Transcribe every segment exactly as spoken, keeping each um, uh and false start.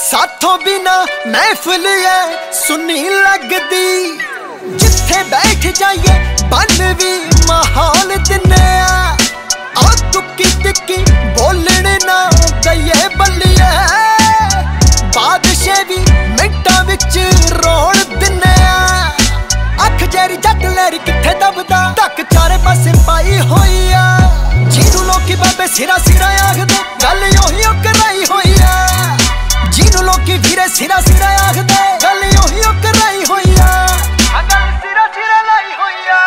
साथों बिना महफिल है सुनी लगदी, जिथे बैठ जाइए बन भी माहौल दिने आ तुक्की तिक्की बोलने ना दइए बल्लिए, बादशाह भी मिंटां विच रोल दिने आ। अख जैरी जट लैरी किथे दबदा तक चारे पासे पाई होई आ, जिन्नू लोकी बाबे सिरा सिरा आखदे गल ओही ओ कराई होई आ, जिन्नू लोकी वीरे सिरा सिरा आखदे गल ओही ओ कराई होई आ, गल सिरा सिरा लाई होई आ।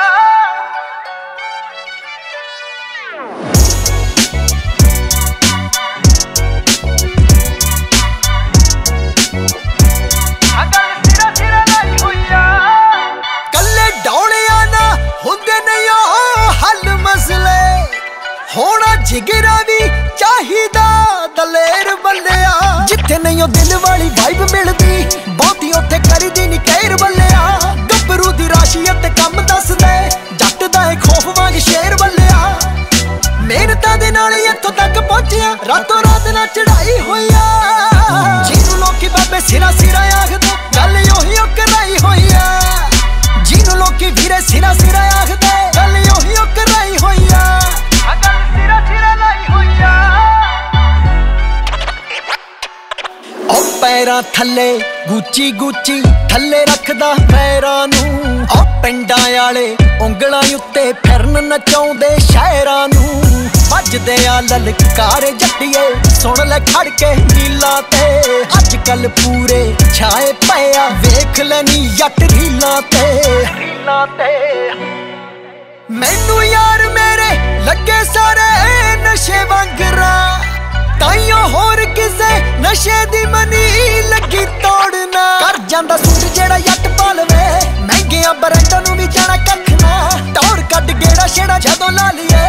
होना जिगरा भी चाहिदा दलेर बल्लिया, जिथे नहीं ओ दिल वाली वाइब मिलदी बहुती उत्थे करीदी नी कैर बल्लिया, गबरू दी राशि ते कम दस दे जट दा है खौफ वांग शेर बल्लिया, मेहनतां दे नाल इत्थों तक पहुंचिया रातों रात ना चढ़ाई होई आ, जिन्नू लोकी बाबे सिरा सिरा आखदे गल ओही ओ कराई होई आ, जिन्नू लोकी वीरे सिरा सिरा आखदे गल ओही ओ कराई होई आ। पैरां थल्ले गुची गुची थल्ले रखदा पैरां नूं, ओ पिंडां आले उंगलां उत्ते फिरन नचाउंदे शहरां नूं, वजदे आ ललकारे जट्टिए सुन ले खड़ के नीलां ते, अज कल पूरे छाए पिया वेख लैनी जट रीलां ते रीलां ते। मैनू यार मेरे लगे सारे नशे वांगरा, ताइयों होर किसे नशे दी मनी लगी तोड़ना, कर जांदा सूट जेड़ा जट पालवे महंगियां ब्रांडां नूं भी जाना कख ना, टौर कड गेड़ा छेड़ा जदों ला लिया